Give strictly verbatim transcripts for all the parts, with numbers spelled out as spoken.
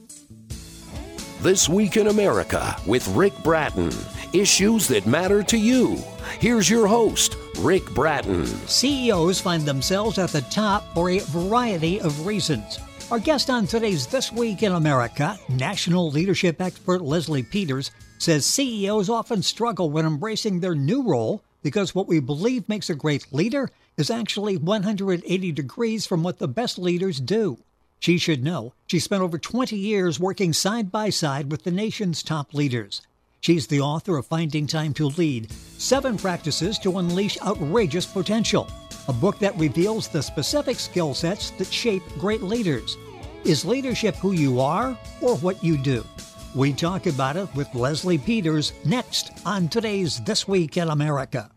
This Week in America with Rick Bratton. Issues that matter to you. Here's your host, Rick Bratton. C E Os find themselves at the top for a variety of reasons. Our guest on today's This Week in America, national leadership expert Leslie Peters, says C E Os often struggle when embracing their new role because what we believe makes a great leader is actually one hundred eighty degrees from what the best leaders do. She should know she spent over twenty years working side by side with the nation's top leaders. She's the author of Finding Time to Lead, Seven Practices to Unleash Outrageous Potential, a book that reveals the specific skill sets that shape great leaders. Is leadership who you are or what you do? We talk about it with Leslie Peters next on today's This Week in America.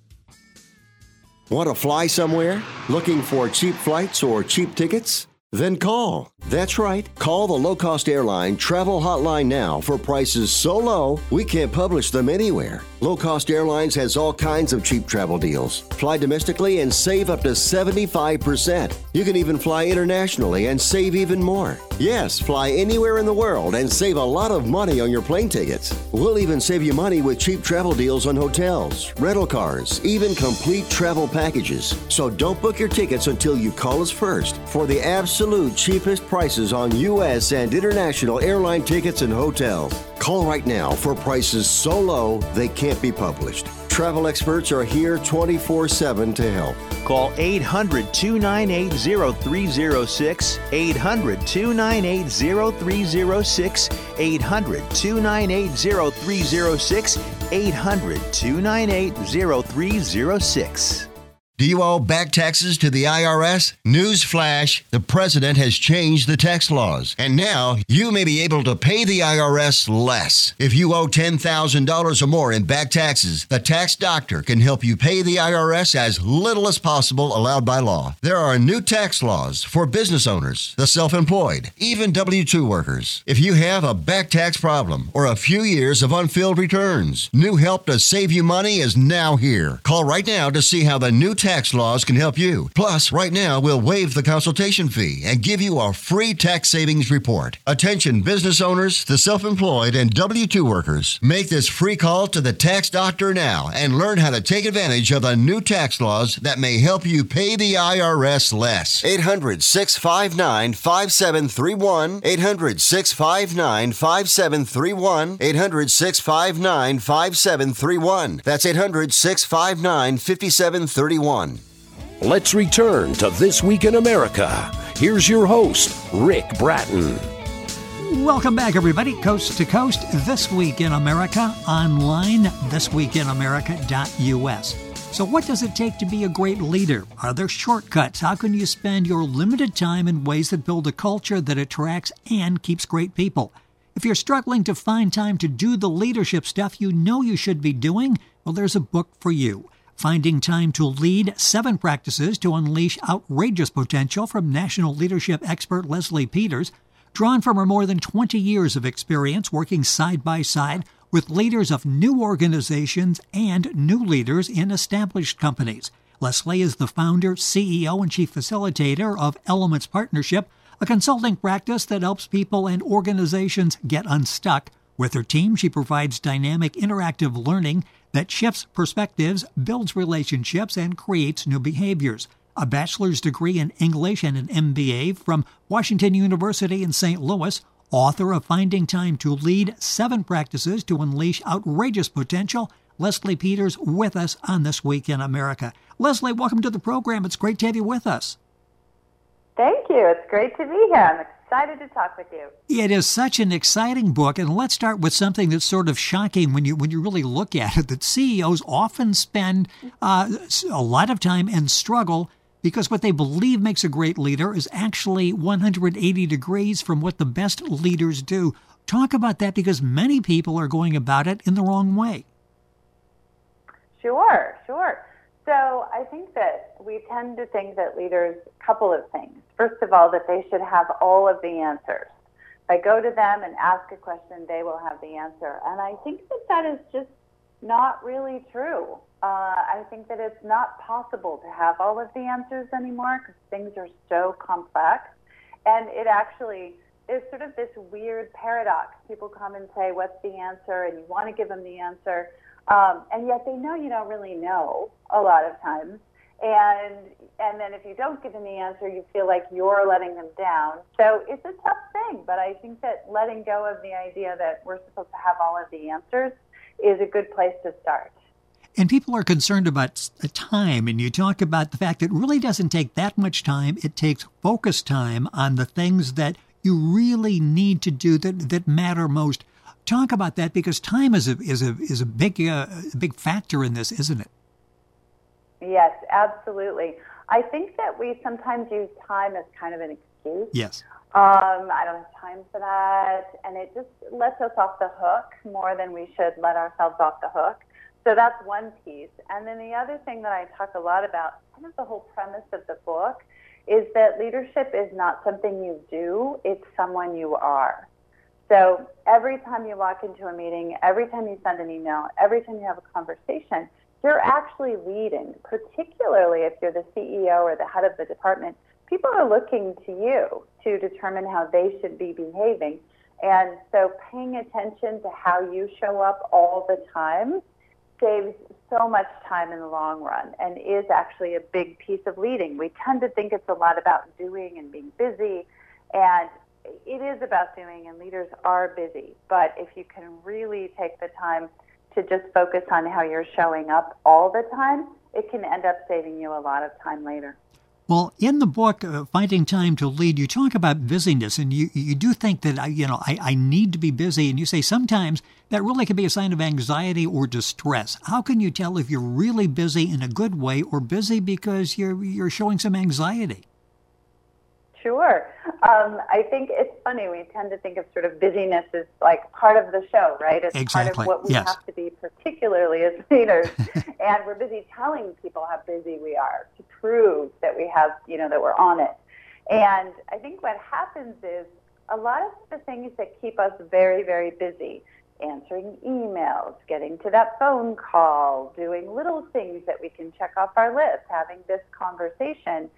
Want to fly somewhere? Looking for cheap flights or cheap tickets? Then call. That's right. Call the low-cost airline travel hotline now for prices so low we can't publish them anywhere. Low Cost Airlines has all kinds of cheap travel deals. Fly domestically and save up to seventy-five percent. You can even fly internationally and save even more. Yes, fly anywhere in the world and save a lot of money on your plane tickets. We'll even save you money with cheap travel deals on hotels, rental cars, even complete travel packages. So don't book your tickets until you call us first for the absolute cheapest prices on U S and international airline tickets and hotels. Call right now for prices so low they can't be published. Travel experts are here twenty-four seven to help. Call eight hundred, two nine eight, zero three zero six, eight hundred, two nine eight, zero three zero six, eight hundred, two nine eight, zero three zero six, eight hundred, two nine eight, zero three zero six. Do you owe back taxes to the I R S? Newsflash, the president has changed the tax laws, and now you may be able to pay the I R S less. If you owe ten thousand dollars or more in back taxes, the tax doctor can help you pay the I R S as little as possible allowed by law. There are new tax laws for business owners, the self-employed, even W two workers. If you have a back tax problem or a few years of unfilled returns, new help to save you money is now here. Call right now to see how the new tax Tax laws can help you. Plus, right now, we'll waive the consultation fee and give you a free tax savings report. Attention business owners, the self-employed, and W two workers. Make this free call to the tax doctor now and learn how to take advantage of the new tax laws that may help you pay the I R S less. eight hundred, six five nine, five seven three one. eight hundred, six five nine, five seven three one. eight hundred, six five nine, five seven three one. That's eight hundred, six five nine, five seven three one. Let's return to This Week in America. Here's your host, Rick Bratton. Welcome back, everybody, coast to coast. This Week in America, online, this week in america dot u s. So what does it take to be a great leader? Are there shortcuts? How can you spend your limited time in ways that build a culture that attracts and keeps great people? If you're struggling to find time to do the leadership stuff you know you should be doing, well, there's a book for you. Finding Time to Lead, Seven Practices to Unleash Outrageous Potential from national leadership expert Leslie Peters, drawn from her more than twenty years of experience working side by side with leaders of new organizations and new leaders in established companies. Leslie is the founder, C E O, and chief facilitator of Elements Partnership, a consulting practice that helps people and organizations get unstuck. With her team, she provides dynamic, interactive learning that shifts perspectives, builds relationships, and creates new behaviors. A bachelor's degree in English and an M B A from Washington University in Saint Louis, author of Finding Time to Lead, Seven Practices to Unleash Outrageous Potential, Leslie Peters with us on This Week in America. Leslie, welcome to the program. It's great to have you with us. Thank you. It's great to be here. I'm excited to talk with you. It is such an exciting book, and let's start with something that's sort of shocking when you when you really look at it, that C E Os often spend uh, a lot of time and struggle because what they believe makes a great leader is actually one hundred eighty degrees from what the best leaders do. Talk about that, because many people are going about it in the wrong way. Sure, sure. So I think that we tend to think that leaders, a couple of things. First of all, that they should have all of the answers. If I go to them and ask a question, they will have the answer. And I think that that is just not really true. Uh, I think that it's not possible to have all of the answers anymore because things are so complex. And it actually there's sort of this weird paradox. People come and say, what's the answer? And you want to give them the answer. Um, and yet they know you don't really know a lot of times. And and then if you don't give them the answer, you feel like you're letting them down. So it's a tough thing, but I think that letting go of the idea that we're supposed to have all of the answers is a good place to start. And people are concerned about time, and you talk about the fact that it really doesn't take that much time. It takes focus time on the things that you really need to do that, that matter most. Talk about that, because time is a is a is a big uh, a big factor in this, isn't it? Yes, absolutely. I think that we sometimes use time as kind of an excuse. Yes. Um, I don't have time for that, and it just lets us off the hook more than we should let ourselves off the hook. So that's one piece. And then the other thing that I talk a lot about, kind of the whole premise of the book, is that leadership is not something you do, it's someone you are. So every time you walk into a meeting, every time you send an email, every time you have a conversation, you're actually leading, particularly if you're the C E O or the head of the department. People are looking to you to determine how they should be behaving. And so paying attention to how you show up all the time saves so much time in the long run and is actually a big piece of leading. We tend to think it's a lot about doing and being busy, and it is about doing, and leaders are busy. But if you can really take the time to just focus on how you're showing up all the time, it can end up saving you a lot of time later. Well, in the book, uh, Finding Time to Lead, you talk about busyness, and you you do think that, I, you know, I, I need to be busy, and you say sometimes that really can be a sign of anxiety or distress. How can you tell if you're really busy in a good way or busy because you're you're showing some anxiety? Sure. Um, I think it's funny. We tend to think of sort of busyness as like part of the show, right? It's exactly. part of what we yes. have to be, particularly as leaders. And we're busy telling people how busy we are to prove that we have, you know, that we're on it. And I think what happens is a lot of the things that keep us very, very busy, answering emails, getting to that phone call, doing little things that we can check off our list, having this conversation,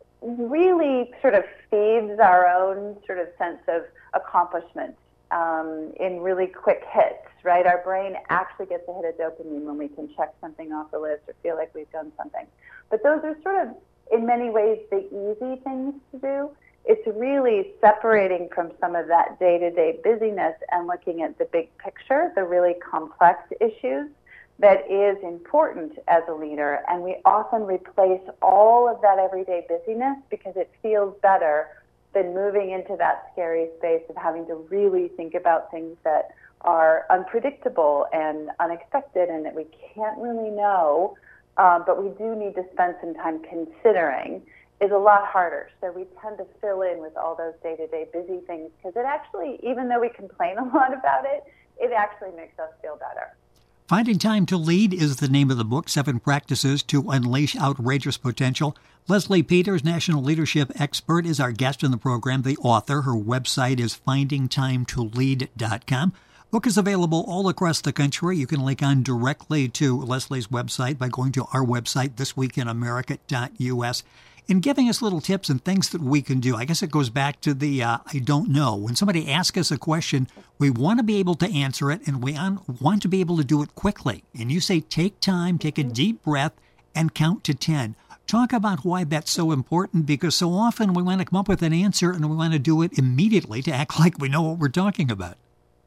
really sort of feeds our own sort of sense of accomplishment um, in really quick hits, right? Our brain actually gets a hit of dopamine when we can check something off the list or feel like we've done something. But those are sort of, in many ways, the easy things to do. It's really separating from some of that day-to-day busyness and looking at the big picture, the really complex issues, that is important as a leader, and we often replace all of that everyday busyness because it feels better than moving into that scary space of having to really think about things that are unpredictable and unexpected and that we can't really know, uh, but we do need to spend some time considering, is a lot harder. So we tend to fill in with all those day-to-day busy things because it actually, even though we complain a lot about it, it actually makes us feel better. Finding Time to Lead is the name of the book, Seven Practices to Unleash Outrageous Potential. Leslie Peters, national leadership expert, is our guest in the program, the author. Her website is finding time to lead dot com. Book is available all across the country. You can link on directly to Leslie's website by going to our website, this week in america dot u s. In giving us little tips and things that we can do. I guess it goes back to the uh, I don't know. When somebody asks us a question, we want to be able to answer it, and we want to be able to do it quickly. And you say take time, take a deep breath, and count to ten. Talk about why that's so important, because so often we want to come up with an answer and we want to do it immediately to act like we know what we're talking about.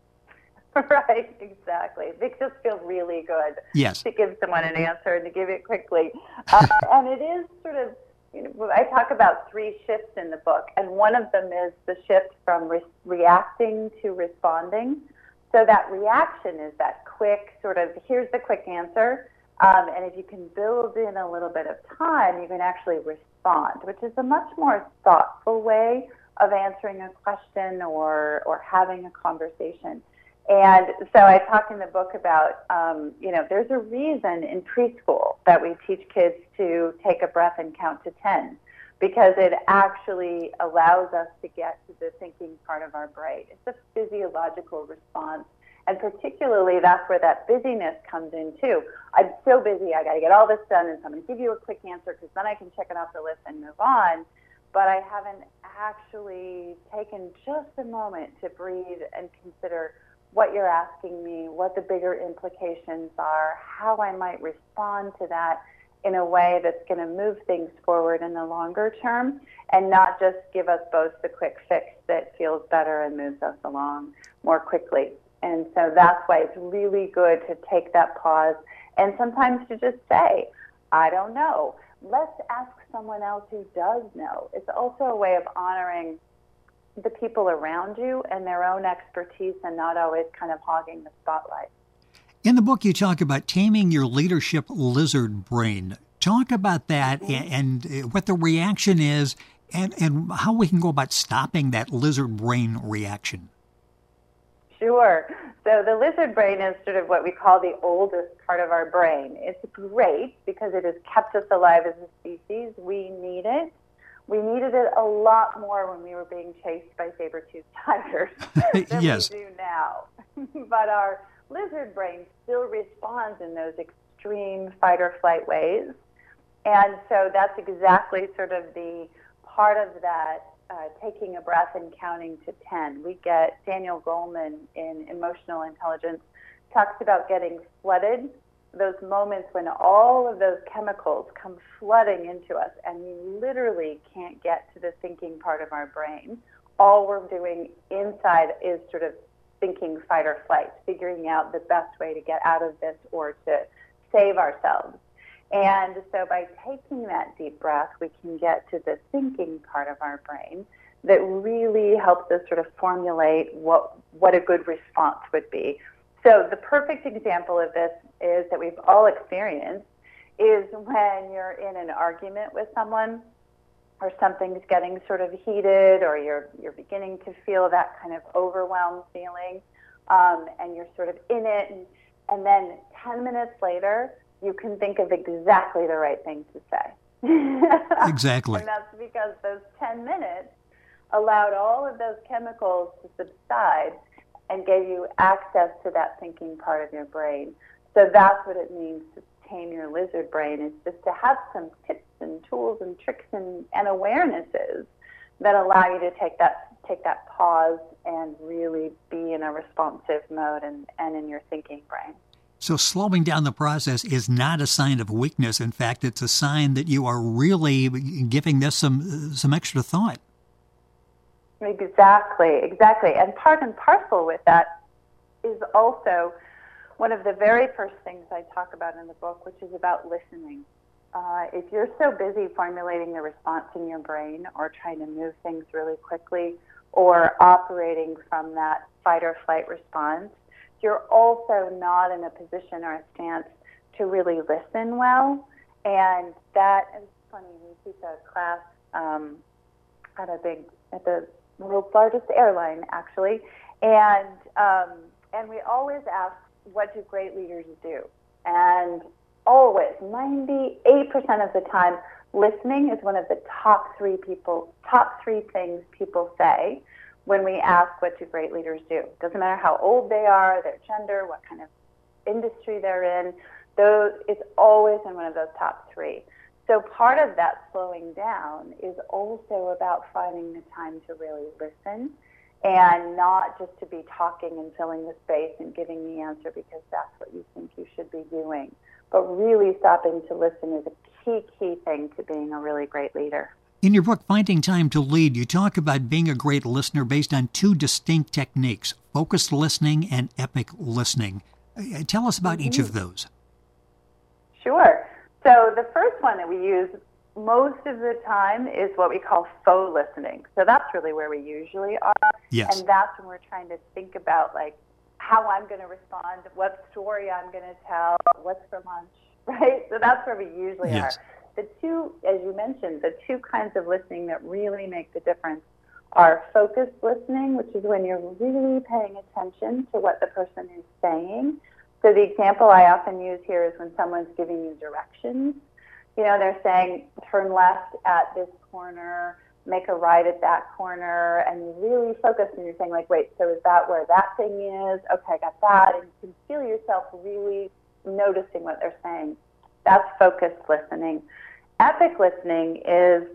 Right, exactly. It makes us feel really good yes. to give someone an answer and to give it quickly. Uh, and it is sort of, you know, I talk about three shifts in the book, and one of them is the shift from re- reacting to responding. So that reaction is that quick sort of, here's the quick answer, um, and if you can build in a little bit of time, you can actually respond, which is a much more thoughtful way of answering a question or, or having a conversation. And so I talk in the book about, um, you know, there's a reason in preschool that we teach kids to take a breath and count to ten, because it actually allows us to get to the thinking part of our brain. It's a physiological response, and particularly that's where that busyness comes in too. I'm so busy, I got to get all this done, and so I'm going to give you a quick answer because then I can check it off the list and move on. but I haven't actually taken just a moment to breathe and consider what you're asking me, what the bigger implications are, how I might respond to that in a way that's going to move things forward in the longer term and not just give us both the quick fix that feels better and moves us along more quickly. And so that's why it's really good to take that pause and sometimes to just say, I don't know. Let's ask someone else who does know. It's also a way of honoring the people around you and their own expertise and not always kind of hogging the spotlight. In the book, you talk about taming your leadership lizard brain. Talk about that mm-hmm. and, and what the reaction is and, and how we can go about stopping that lizard brain reaction. Sure. So the lizard brain is sort of what we call the oldest part of our brain. It's great because it has kept us alive as a species. We need it. We needed it a lot more when we were being chased by saber-toothed tigers than yes. we do now. But our lizard brain still responds in those extreme fight or flight ways. And so that's exactly sort of the part of that uh, taking a breath and counting to ten. We get, Daniel Goleman in Emotional Intelligence talks about getting flooded, those moments when all of those chemicals come flooding into us and we literally can't get to the thinking part of our brain. All we're doing inside is sort of thinking fight or flight, figuring out the best way to get out of this or to save ourselves. And so by taking that deep breath, we can get to the thinking part of our brain that really helps us sort of formulate what what a good response would be. So the perfect example of this is that we've all experienced is when you're in an argument with someone or something's getting sort of heated or you're you're beginning to feel that kind of overwhelmed feeling um, and you're sort of in it and, and then ten minutes later you can think of exactly the right thing to say. Exactly. And that's because those ten minutes allowed all of those chemicals to subside and gave you access to that thinking part of your brain. So that's what it means to tame your lizard brain, is just to have some tips and tools and tricks and, and awarenesses that allow you to take that take that pause and really be in a responsive mode and, and in your thinking brain. So slowing down the process is not a sign of weakness. In fact, it's a sign that you are really giving this some some extra thought. Exactly, exactly. And part and parcel with that is also one of the very first things I talk about in the book, which is about listening. Uh, if you're so busy formulating the response in your brain or trying to move things really quickly or operating from that fight or flight response, you're also not in a position or a stance to really listen well. And that is funny. We teach a class um, at a big, at the world's largest airline, actually. And um, and we always ask, what do great leaders do? And always, ninety-eight percent of the time, listening is one of the top three people, top three things people say when we ask, what do great leaders do? Doesn't matter how old they are, their gender, what kind of industry they're in. Those, it's always in one of those top three. So part of that slowing down is also about finding the time to really listen and not just to be talking and filling the space and giving the answer because that's what you think you should be doing. But really stopping to listen is a key, key thing to being a really great leader. In your book, Finding Time to Lead, you talk about being a great listener based on two distinct techniques, focused listening and epic listening. Tell us about mm-hmm. each of those. Sure. So the first one that we use most of the time is what we call faux listening. So that's really where we usually are. Yes. And that's when we're trying to think about, like, how I'm going to respond, what story I'm going to tell, what's for lunch, right? So that's where we usually yes. are. The two, as you mentioned, the two kinds of listening that really make the difference are focused listening, which is when you're really paying attention to what the person is saying. So the example I often use here is when someone's giving you directions. You know, they're saying, turn left at this corner, make a right at that corner, and you really focus and you're saying, like, wait, so is that where that thing is? Okay, I got that. And you can feel yourself really noticing what they're saying. That's focused listening. Epic listening is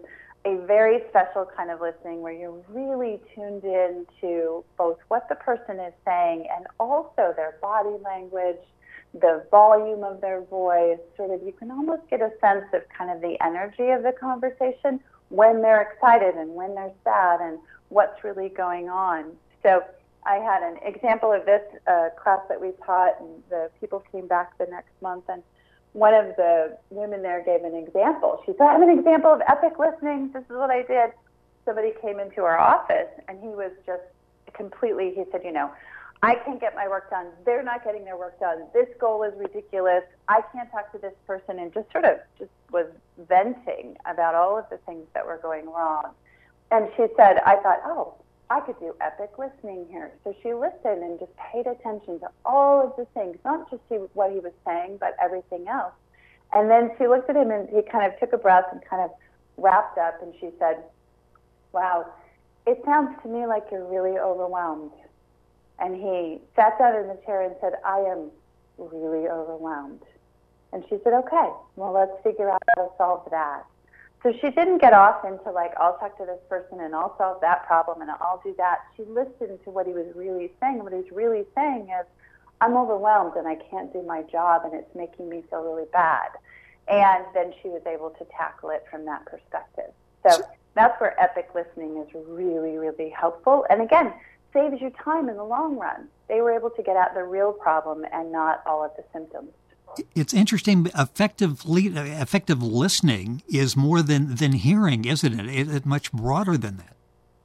a very special kind of listening where you're really tuned in to both what the person is saying and also their body language, the volume of their voice, sort of, you can almost get a sense of kind of the energy of the conversation when they're excited and when they're sad and what's really going on. So I had an example of this uh, class that we taught, and the people came back the next month, and one of the women there gave an example. She said, I have an example of epic listening. This is what I did. Somebody came into our office, and he was just completely, he said, you know, I can't get my work done. They're not getting their work done. This goal is ridiculous. I can't talk to this person, and just sort of just was venting about all of the things that were going wrong. And she said, I thought, oh, I could do epic listening here. So she listened and just paid attention to all of the things, not just to what he was saying, but everything else. And then she looked at him and he kind of took a breath and kind of wrapped up, and she said, wow, it sounds to me like you're really overwhelmed. And he sat down in the chair and said, I am really overwhelmed. And she said, okay, well, let's figure out how to solve that. So she didn't get off into like, I'll talk to this person and I'll solve that problem and I'll do that. She listened to what he was really saying. What he was really saying is, I'm overwhelmed and I can't do my job and it's making me feel really bad. And then she was able to tackle it from that perspective. So that's where epic listening is really, really helpful. And again, saves you time in the long run. They were able to get at the real problem and not all of the symptoms. It's interesting. Effective, le- effective listening is more than, than hearing, isn't it? It, It's much broader than that.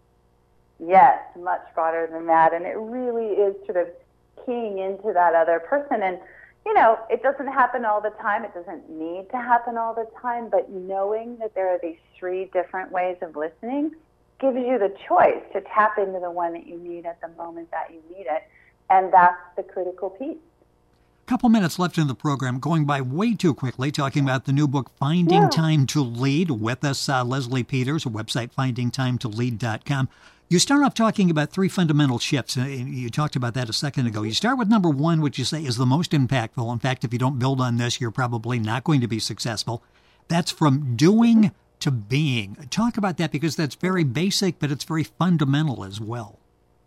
Yes, much broader than that. And it really is sort of keying into that other person. And, you know, it doesn't happen all the time. It doesn't need to happen all the time. But knowing that there are these three different ways of listening gives you the choice to tap into the one that you need at the moment that you need it. And that's the critical piece. Couple minutes left in the program, going by way too quickly, talking about the new book, Finding yeah. Time to Lead. With us, uh, Leslie Peters, her website, finding time to lead dot com. You start off talking about three fundamental shifts. You talked about that a second ago. You start with number one, which you say is the most impactful. In fact, if you don't build on this, you're probably not going to be successful. That's from doing to being. Talk about that, because that's very basic, but it's very fundamental as well.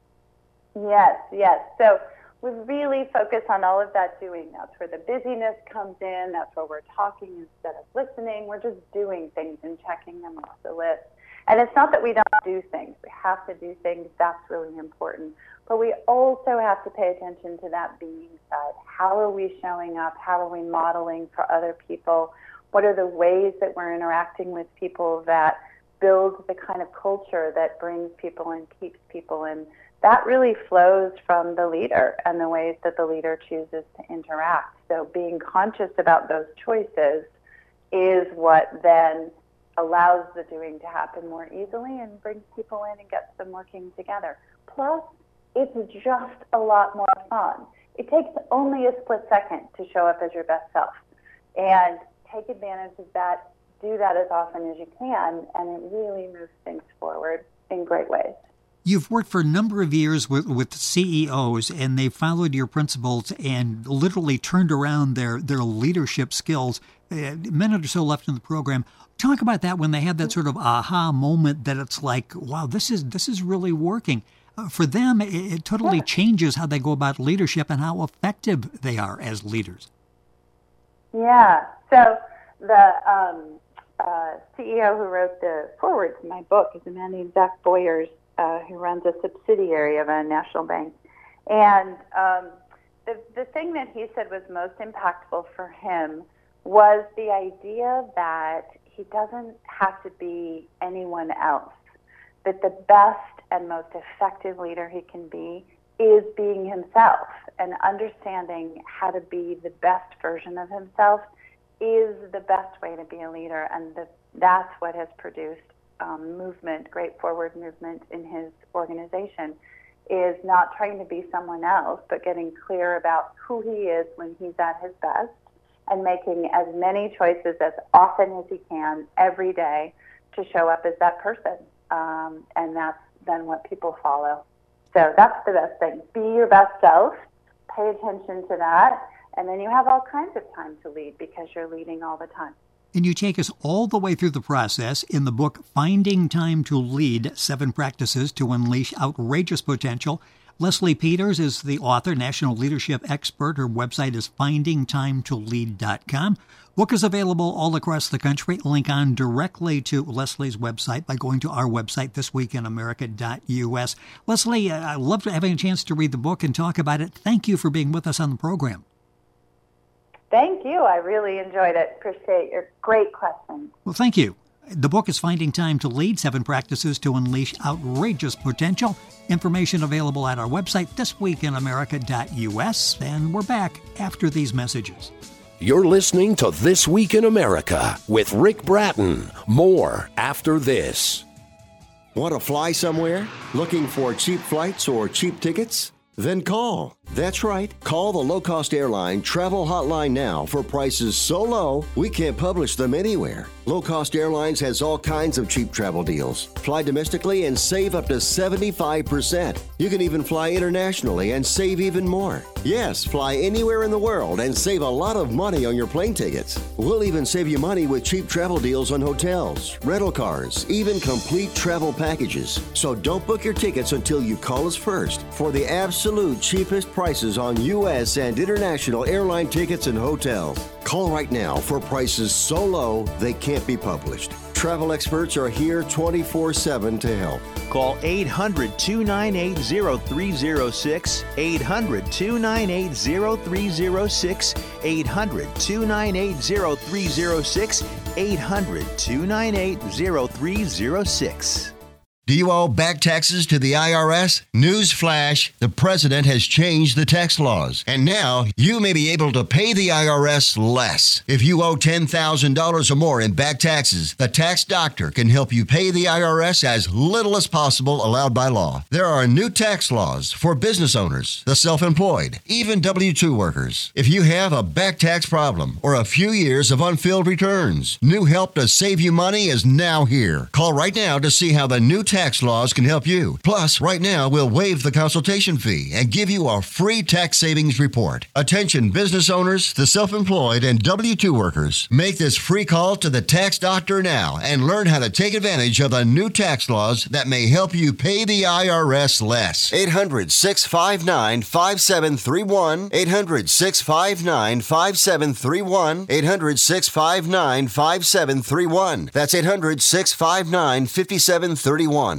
Yes, yes. So we really focus on all of that doing. That's where the busyness comes in. That's where we're talking instead of listening. We're just doing things and checking them off the list. And it's not that we don't do things. We have to do things. That's really important. But we also have to pay attention to that being side. How are we showing up? How are we modeling for other people? What are the ways that we're interacting with people that build the kind of culture that brings people and keeps people in? That really flows from the leader and the ways that the leader chooses to interact. So being conscious about those choices is what then allows the doing to happen more easily and brings people in and gets them working together. Plus, it's just a lot more fun. It takes only a split second to show up as your best self. And take advantage of that, do that as often as you can, and it really moves things forward in great ways. You've worked for a number of years with, with C E Os, and they followed your principles and literally turned around their, their leadership skills. A minute or so left in the program. Talk about that when they have that sort of aha moment that it's like, wow, this is this is really working. Uh, for them, it, it totally yeah. changes how they go about leadership and how effective they are as leaders. Yeah. So the um, uh, C E O who wrote the foreword to my book is a man named Zach Boyers, uh, who runs a subsidiary of a national bank. And um, the the thing that he said was most impactful for him was the idea that he doesn't have to be anyone else, that the best and most effective leader he can be is being himself, and understanding how to be the best version of himself is the best way to be a leader. And the, that's what has produced um, movement, great forward movement in his organization, is not trying to be someone else, but getting clear about who he is when he's at his best, and making as many choices as often as he can every day to show up as that person. Um, and that's then what people follow. So that's the best thing. Be your best self, pay attention to that, and then you have all kinds of time to lead because you're leading all the time. And you take us all the way through the process in the book Finding Time to Lead, Seven Practices to Unleash Outrageous Potential. Leslie Peters is the author, national leadership expert. Her website is finding time to lead dot com. Book is available all across the country. Link on directly to Leslie's website by going to our website, this week in america dot u s. Leslie, I love having a chance to read the book and talk about it. Thank you for being with us on the program. Thank you. I really enjoyed it. Appreciate your great questions. Well, thank you. The book is Finding Time to Lead, Seven Practices to Unleash Outrageous Potential. Information available at our website, this week in america dot u s. And we're back after these messages. You're listening to This Week in America with Rick Bratton. More after this. Want to fly somewhere? Looking for cheap flights or cheap tickets? Then call. That's right. Call the low-cost airline travel hotline now for prices so low we can't publish them anywhere. Low Cost Airlines has all kinds of cheap travel deals. Fly domestically and save up to seventy-five percent. You can even fly internationally and save even more. Yes, fly anywhere in the world and save a lot of money on your plane tickets. We'll even save you money with cheap travel deals on hotels, rental cars, even complete travel packages. So don't book your tickets until you call us first for the absolute cheapest prices on U S and international airline tickets and hotels. Call right now for prices so low they can't be published. Travel experts are here twenty-four seven to help. Call eight hundred, two nine eight, zero three zero six, eight hundred, two nine eight, zero three zero six, eight hundred, two nine eight, zero three zero six, eight hundred, two nine eight, zero three zero six. Do you owe back taxes to the I R S? Newsflash, the president has changed the tax laws, and now you may be able to pay the I R S less. If you owe ten thousand dollars or more in back taxes, the tax doctor can help you pay the I R S as little as possible allowed by law. There are new tax laws for business owners, the self-employed, even W two workers. If you have a back tax problem or a few years of unfilled returns, new help to save you money is now here. Call right now to see how the new tax laws can help you. Plus, right now, we'll waive the consultation fee and give you a free tax savings report. Attention business owners, the self-employed, and W two workers. Make this free call to the tax doctor now and learn how to take advantage of the new tax laws that may help you pay the I R S less. eight hundred, six five nine, five seven three one. eight hundred, six five nine, five seven three one. eight hundred, six five nine, five seven three one. That's eight hundred, six five nine, five seven three one.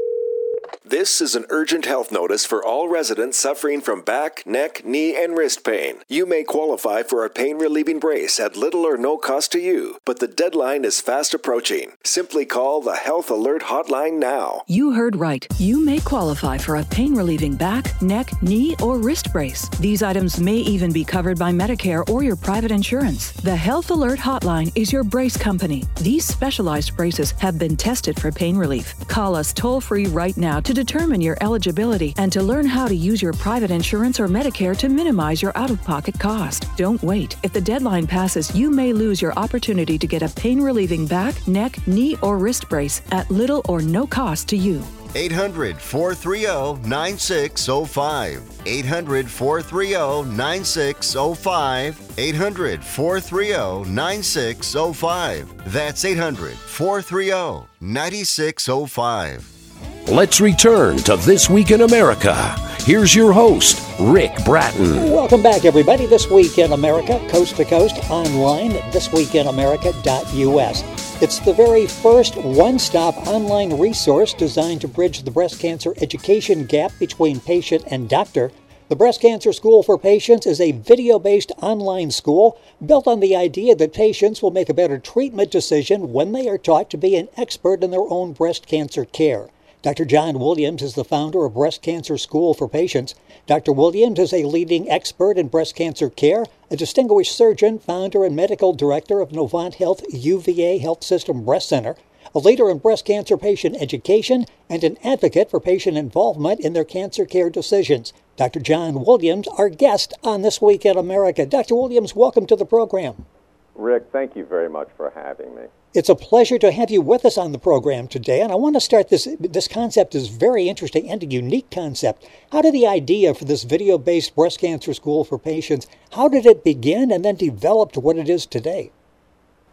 This is an urgent health notice for all residents suffering from back, neck, knee, and wrist pain. You may qualify for a pain-relieving brace at little or no cost to you, but the deadline is fast approaching. Simply call the Health Alert Hotline now. You heard right. You may qualify for a pain-relieving back, neck, knee, or wrist brace. These items may even be covered by Medicare or your private insurance. The Health Alert Hotline is your brace company. These specialized braces have been tested for pain relief. Call us toll-free right now to determine your eligibility and to learn how to use your private insurance or Medicare to minimize your out-of-pocket cost. Don't wait. If the deadline passes, you may lose your opportunity to get a pain-relieving back, neck, knee, or wrist brace at little or no cost to you. eight hundred, four three zero, nine six zero five. eight hundred, four three zero, nine six zero five. eight hundred, four three zero, nine six zero five. That's eight hundred, four three zero, nine six zero five. Let's return to This Week in America. Here's your host, Rick Bratton. Welcome back, everybody. This Week in America, coast to coast, online, this week in america dot u s. It's the very first one-stop online resource designed to bridge the breast cancer education gap between patient and doctor. The Breast Cancer School for Patients is a video-based online school built on the idea that patients will make a better treatment decision when they are taught to be an expert in their own breast cancer care. Doctor John Williams is the founder of Breast Cancer School for Patients. Doctor Williams is a leading expert in breast cancer care, a distinguished surgeon, founder and medical director of Novant Health U V A Health System Breast Center, a leader in breast cancer patient education, and an advocate for patient involvement in their cancer care decisions. Doctor John Williams, our guest on This Week in America. Doctor Williams, welcome to the program. Rick, thank you very much for having me. It's a pleasure to have you with us on the program today, and I want to start this. This concept is very interesting and a unique concept. How did the idea for this video-based breast cancer school for patients, how did it begin and then develop to what it is today?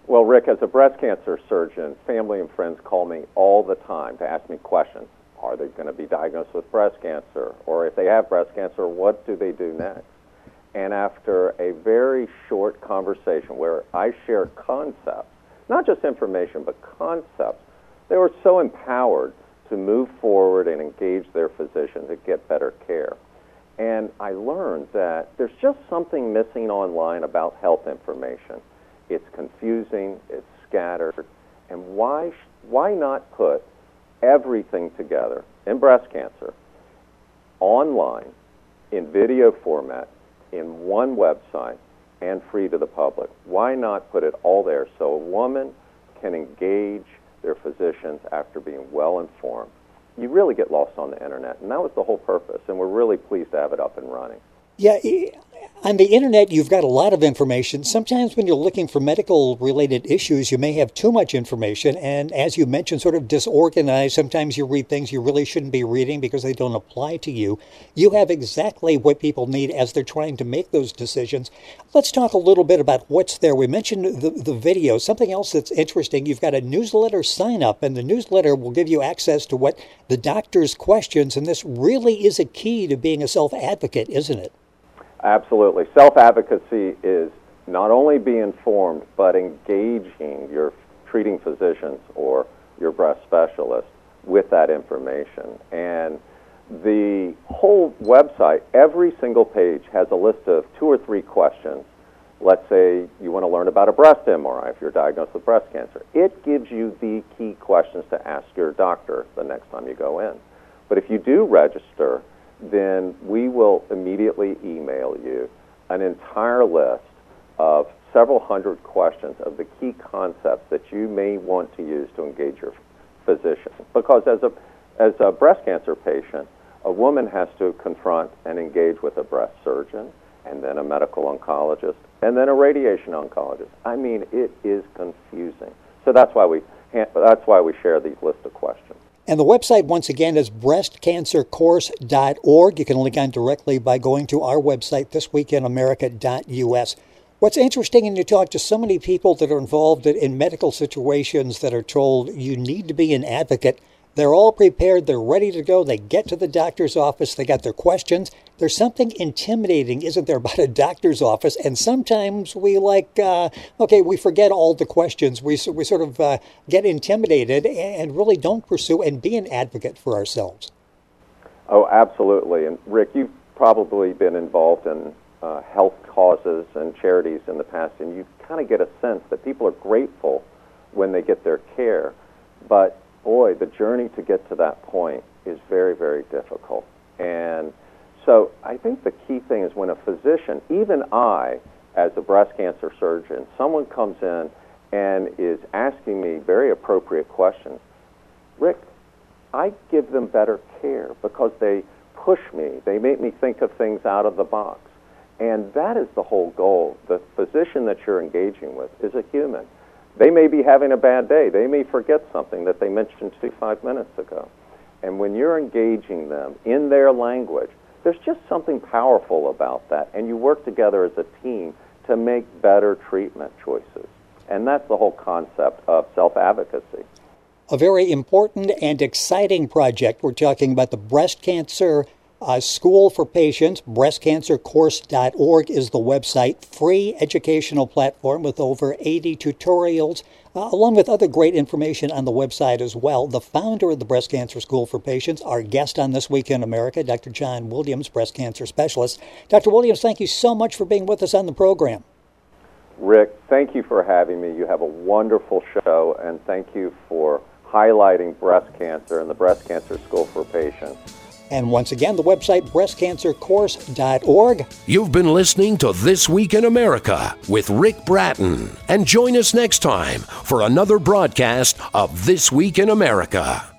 Well, Rick, as a breast cancer surgeon, family and friends call me all the time to ask me questions. Are they going to be diagnosed with breast cancer? Or if they have breast cancer, what do they do next? And after a very short conversation where I share concepts, not just information, but concepts, they were so empowered to move forward and engage their physician to get better care. And I learned that there's just something missing online about health information. It's confusing, it's scattered, and why why not put everything together in breast cancer, online, in video format, in one website, and free to the public? Why not put it all there so a woman can engage their physicians after being well informed? You really get lost on the internet, and that was the whole purpose, and we're really pleased to have it up and running. Yeah, on the internet, you've got a lot of information. Sometimes when you're looking for medical-related issues, you may have too much information, and as you mentioned, sort of disorganized. Sometimes you read things you really shouldn't be reading because they don't apply to you. You have exactly what people need as they're trying to make those decisions. Let's talk a little bit about what's there. We mentioned the, the video. Something else that's interesting, you've got a newsletter sign-up, and the newsletter will give you access to what the doctor's questions, and this really is a key to being a self-advocate, isn't it? Absolutely. Self-advocacy is not only being informed, but engaging your treating physicians or your breast specialist with that information. And the whole website, every single page has a list of two or three questions. Let's say you want to learn about a breast M R I if you're diagnosed with breast cancer. It gives you the key questions to ask your doctor the next time you go in. But if you do register, then we will immediately email you an entire list of several hundred questions of the key concepts that you may want to use to engage your physician. Because as a as a breast cancer patient, a woman has to confront and engage with a breast surgeon, and then a medical oncologist, and then a radiation oncologist. I mean, it is confusing. So that's why we that's why we share these list of questions. And the website, once again, is breast cancer course dot org. You can link on directly by going to our website, this week in america dot u s. What's interesting, and you talk to so many people that are involved in medical situations that are told you need to be an advocate, they're all prepared, they're ready to go, they get to the doctor's office, they got their questions. There's something intimidating, isn't there, about a doctor's office? And sometimes we like, uh, okay, we forget all the questions. We, we sort of uh, get intimidated and really don't pursue and be an advocate for ourselves. Oh, absolutely. And Rick, you've probably been involved in uh, health causes and charities in the past, and you kind of get a sense that people are grateful when they get their care. But boy, the journey to get to that point is very, very difficult. And so I think the key thing is when a physician, even I, as a breast cancer surgeon, someone comes in and is asking me very appropriate questions, Rick, I give them better care because they push me. They make me think of things out of the box. And that is the whole goal. The physician that you're engaging with is a human. They may be having a bad day. They may forget something that they mentioned to you five minutes ago. And when you're engaging them in their language, there's just something powerful about that. And you work together as a team to make better treatment choices. And that's the whole concept of self-advocacy. A very important and exciting project. We're talking about the Breast Cancer Uh, School for Patients. breast cancer course dot org is the website. Free educational platform with over eighty tutorials, uh, along with other great information on the website as well. The founder of the Breast Cancer School for Patients, our guest on This Week in America, Doctor John Williams, breast cancer specialist. Doctor Williams, thank you so much for being with us on the program. Rick, thank you for having me. You have a wonderful show, and thank you for highlighting breast cancer and the Breast Cancer School for Patients. And once again, the website, breast cancer course dot org. You've been listening to This Week in America with Rick Bratton. And join us next time for another broadcast of This Week in America.